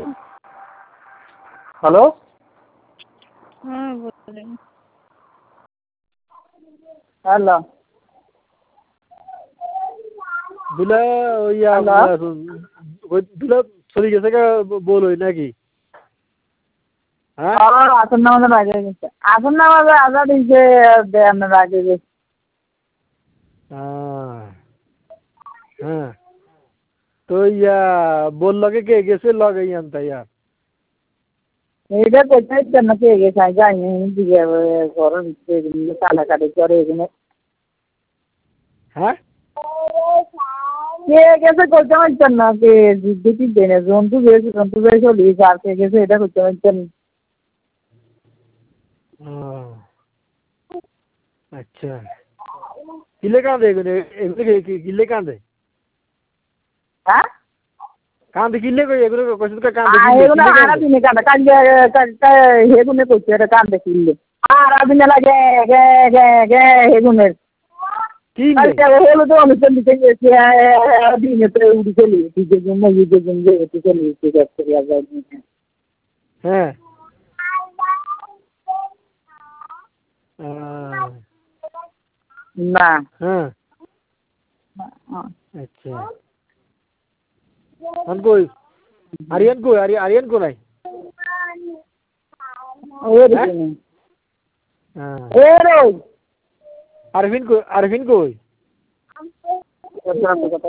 Hello. হ্যাঁ বলেন। Hello. দুলা দুলা চলে গেছে বলোই নাকি? হ্যাঁ আসর নামাজের আগে গেছে। আসর নামাজে আজাদ দিছে দেয়ানোর আগে গেছে। হ্যাঁ তো বললো কে গেছে লগে আনতা ইয়ার এইটা কোথায় কেন কে গেছে যাইনি দিকে ঘরের ভিতরে কাটাকাটি করে এখানে হ্যাঁ কে গেছে করতে পারছেন না কে দেখি দেনে জন্তু বেশ হলি আর কে গেছে এটা করতে পারছেন। আচ্ছা কিলে কাঁদে এগুলো কিলে কাঁদে হ্যাঁ কাঁদে কিলে এগুলো কাঁদে এগুলো আরা দিনে কাঁদে কাঁদে হেগুনে করছে এটা কাঁদে কিনলে আর দিনে লাগে গে গে গে হেগুনের কি হলো তো অনুষ্ঠান দিতে গেছে দিনে তো উঠে চলে ঈদের জন্য চলে হ্যাঁ না হ্যাঁ আচ্ছা কই আরিয়ান কোথায়? আরফিন কই?